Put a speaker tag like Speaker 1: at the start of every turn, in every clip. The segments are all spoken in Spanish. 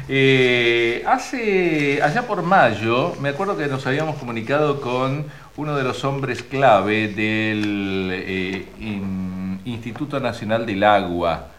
Speaker 1: Allá por mayo, me acuerdo que nos habíamos comunicado con uno de los hombres clave del Instituto Nacional del Agua.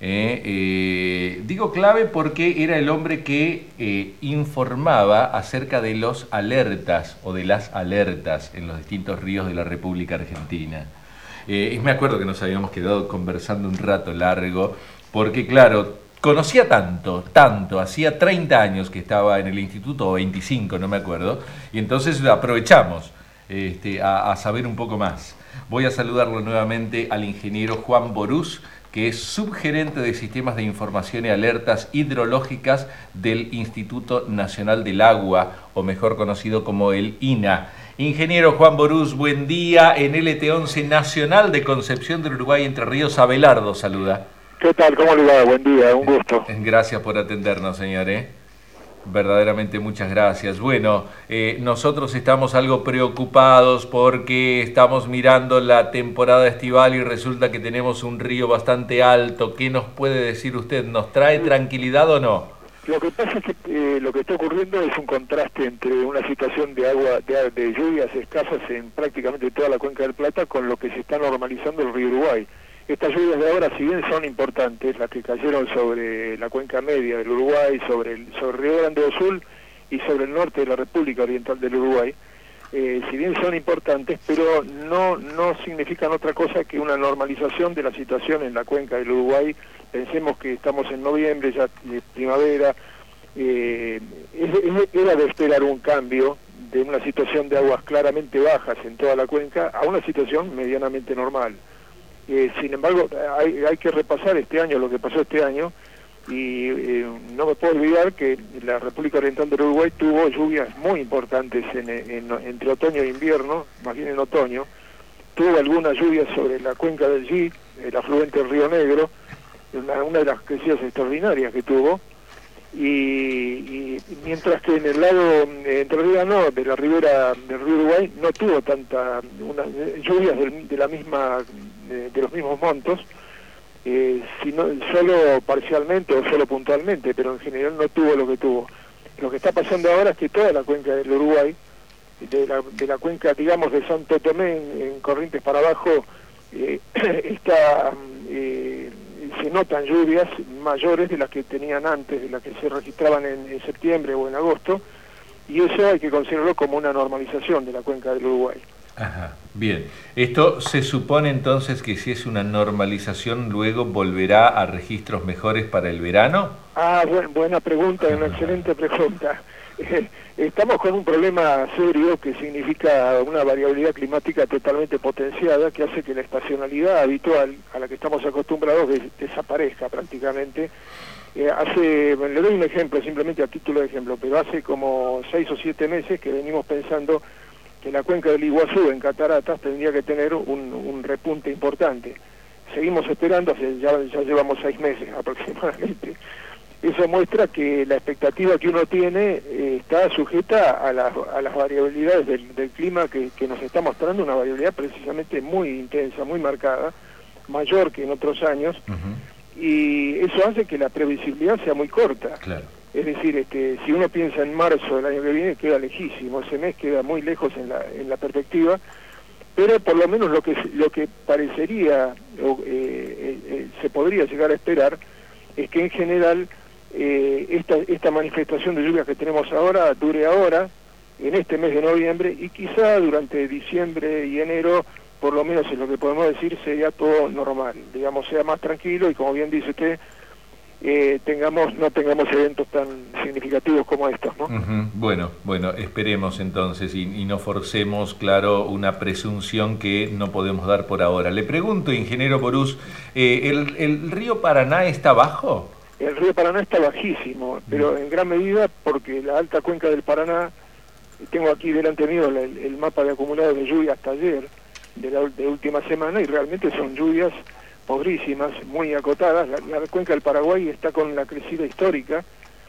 Speaker 1: Digo clave porque era el hombre que informaba acerca de los alertas o de las alertas en los distintos ríos de la República Argentina. Y me acuerdo que nos habíamos quedado conversando un rato largo, porque claro, conocía tanto, hacía 30 años que estaba en el instituto, o 25, no me acuerdo, y entonces aprovechamos a saber un poco más. Voy a saludarlo nuevamente al ingeniero Juan Borús, que es subgerente de Sistemas de Información y Alertas Hidrológicas del Instituto Nacional del Agua, o mejor conocido como el INA. Ingeniero Juan Borús, buen día en LT11 Nacional de Concepción del Uruguay, Entre Ríos. Abelardo saluda.
Speaker 2: ¿Qué tal? ¿Cómo le va? Buen día, un gusto.
Speaker 1: Gracias por atendernos, señor. Verdaderamente muchas gracias. Bueno, nosotros estamos algo preocupados porque estamos mirando la temporada estival y resulta que tenemos un río bastante alto. ¿Qué nos puede decir usted? ¿Nos trae tranquilidad o no?
Speaker 2: Lo que pasa es que lo que está ocurriendo es un contraste entre una situación de agua, de lluvias escasas en prácticamente toda la cuenca del Plata con lo que se está normalizando el río Uruguay. Estas lluvias de ahora, si bien son importantes, las que cayeron sobre la cuenca media del Uruguay, sobre Río Grande do Sul y sobre el norte de la República Oriental del Uruguay, si bien son importantes, pero no significan otra cosa que una normalización de la situación en la cuenca del Uruguay. Pensemos que estamos en noviembre, ya de primavera, era de esperar un cambio de una situación de aguas claramente bajas en toda la cuenca a una situación medianamente normal. Sin embargo, hay que repasar este año, lo que pasó este año, y no me puedo olvidar que la República Oriental del Uruguay tuvo lluvias muy importantes entre otoño e invierno, más bien en otoño. Tuvo algunas lluvias sobre la cuenca del Yi, el afluente del Río Negro, una de las crecidas extraordinarias que tuvo, y mientras que en el lado entrerriano de la ribera del río Uruguay no tuvo lluvias de los mismos montos, sino solo parcialmente o solo puntualmente, pero en general no tuvo lo que tuvo. Lo que está pasando ahora es que toda la cuenca del Uruguay, de la cuenca, digamos, de Santo Tomé en Corrientes para abajo, se notan lluvias mayores de las que tenían antes, de las que se registraban en septiembre o en agosto, y eso hay que considerarlo como una normalización de la cuenca del Uruguay.
Speaker 1: Ajá, bien. Esto se supone entonces que si es una normalización, luego volverá a registros mejores para el verano.
Speaker 2: Buena pregunta, una excelente pregunta. Estamos con un problema serio que significa una variabilidad climática totalmente potenciada, que hace que la estacionalidad habitual a la que estamos acostumbrados desaparezca prácticamente. Le doy un ejemplo, simplemente a título de ejemplo, pero hace como 6 o 7 meses que venimos pensando que la cuenca del Iguazú en Cataratas tendría que tener un repunte importante. Seguimos esperando, ya llevamos 6 meses aproximadamente. Eso muestra que la expectativa que uno tiene está sujeta a las variabilidades del clima que nos está mostrando, una variabilidad precisamente muy intensa, muy marcada, mayor que en otros años, y eso hace que la previsibilidad sea muy corta.
Speaker 1: Claro.
Speaker 2: Es decir, si uno piensa en marzo del año que viene, queda lejísimo, ese mes queda muy lejos en la perspectiva, pero por lo menos lo que parecería, se podría llegar a esperar, es que en general esta manifestación de lluvias que tenemos ahora dure ahora, en este mes de noviembre, y quizá durante diciembre y enero, por lo menos es lo que podemos decir, sería todo normal, digamos, sea más tranquilo, y como bien dice usted, no tengamos eventos tan significativos como estos, ¿no?
Speaker 1: Bueno, esperemos entonces y no forcemos, claro, una presunción que no podemos dar por ahora. Le pregunto, ingeniero Borús, ¿el río Paraná está bajo?
Speaker 2: El río Paraná está bajísimo, pero en gran medida porque la alta cuenca del Paraná, tengo aquí delante mío el mapa de acumulado de lluvia hasta ayer, de última semana, y realmente son lluvias pobrísimas, muy acotadas. La cuenca del Paraguay está con la crecida histórica,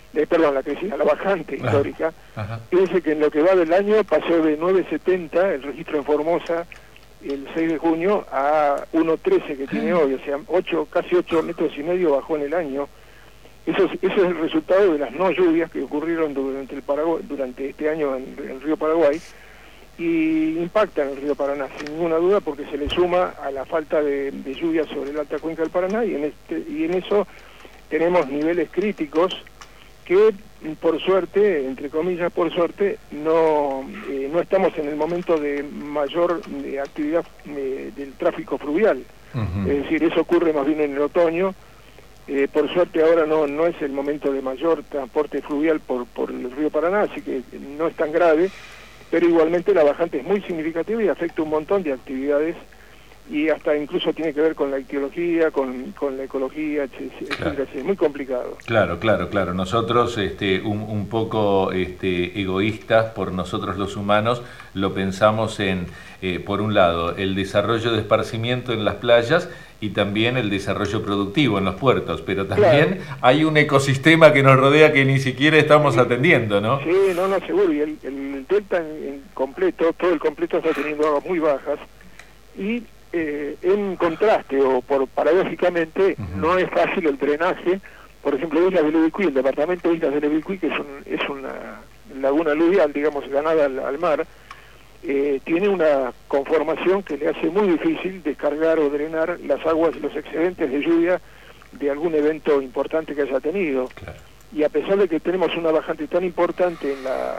Speaker 2: la bajante histórica. Fíjense que en lo que va del año pasó de 9,70 el registro en Formosa el 6 de junio a 1,13 que tiene hoy, o sea, casi 8 metros y medio bajó en el año. Eso es el resultado de las no lluvias que ocurrieron durante este año en el río Paraguay, y impacta en el río Paraná, sin ninguna duda, porque se le suma a la falta de lluvia sobre la alta cuenca del Paraná, y en eso tenemos niveles críticos que, por suerte, entre comillas, por suerte, no estamos en el momento de mayor actividad del tráfico fluvial. Es decir, eso ocurre más bien en el otoño. Por suerte ahora no es el momento de mayor transporte fluvial por el río Paraná, así que no es tan grave, pero igualmente la bajante es muy significativa y afecta un montón de actividades, y hasta incluso tiene que ver con la ictiología, con la ecología, etcétera. Claro. Es muy complicado.
Speaker 1: Claro. Nosotros, un poco egoístas por nosotros los humanos, lo pensamos en, por un lado, el desarrollo de esparcimiento en las playas y también el desarrollo productivo en los puertos, pero también hay un ecosistema que nos rodea que ni siquiera estamos atendiendo, ¿no?
Speaker 2: Sí, seguro, y el delta en completo, todo el completo está teniendo aguas muy bajas, y en contraste, paradójicamente, no es fácil el drenaje. Por ejemplo, Islas del Ubicuí, el departamento de Islas del Ubicuí, que es una laguna aluvial, digamos, ganada al mar, tiene una conformación que le hace muy difícil descargar o drenar las aguas, los excedentes de lluvia de algún evento importante que haya tenido. Claro. Y a pesar de que tenemos una bajante tan importante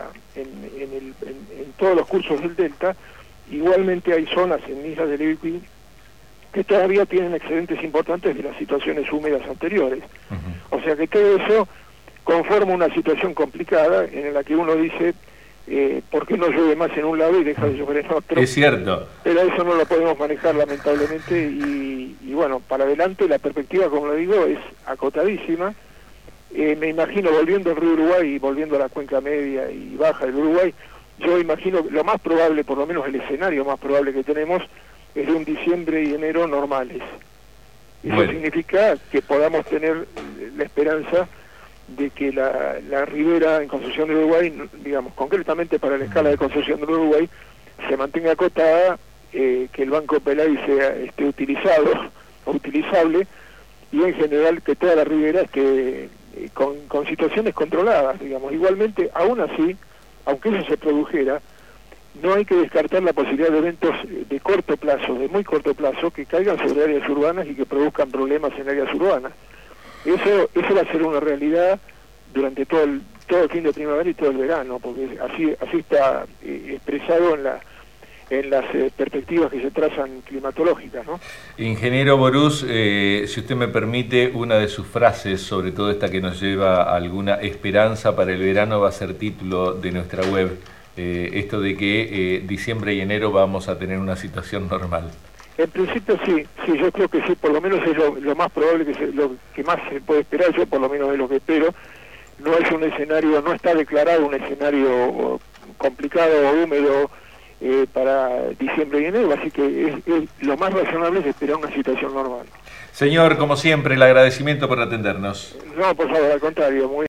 Speaker 2: en todos los cursos del delta, igualmente hay zonas en Islas del Ubicuí que todavía tienen excedentes importantes de las situaciones húmedas anteriores. O sea que todo eso conforma una situación complicada en la que uno dice, ¿por qué no llueve más en un lado y deja de llover en otro?
Speaker 1: Es cierto.
Speaker 2: Pero eso no lo podemos manejar, lamentablemente, y bueno, para adelante la perspectiva, como lo digo, es acotadísima. Me imagino, volviendo al río Uruguay y volviendo a la cuenca media y baja del Uruguay, yo imagino lo más probable, por lo menos el escenario más probable que tenemos, es de un diciembre y enero normales. Eso significa que podamos tener la esperanza de que la ribera en Concepción del Uruguay, digamos, concretamente para la escala de Concepción del Uruguay, se mantenga acotada, que el Banco Pelay esté utilizable, y en general que toda la ribera esté con situaciones controladas, digamos. Igualmente, aún así, aunque eso se produjera, no hay que descartar la posibilidad de eventos de corto plazo, de muy corto plazo, que caigan sobre áreas urbanas y que produzcan problemas en áreas urbanas. Eso va a ser una realidad durante todo el fin de primavera y todo el verano, porque así está expresado en las perspectivas que se trazan climatológicas, ¿no?
Speaker 1: Ingeniero Borús, si usted me permite, una de sus frases, sobre todo esta que nos lleva a alguna esperanza para el verano, va a ser título de nuestra web. Esto de que diciembre y enero vamos a tener una situación normal.
Speaker 2: En principio sí, yo creo que sí, por lo menos es lo más probable, lo que más se puede esperar, yo por lo menos es lo que espero. No es un escenario, no está declarado un escenario complicado o húmedo para diciembre y enero, así que lo más razonable es esperar una situación normal.
Speaker 1: Señor, como siempre, el agradecimiento por atendernos.
Speaker 2: No, por favor, al contrario, muy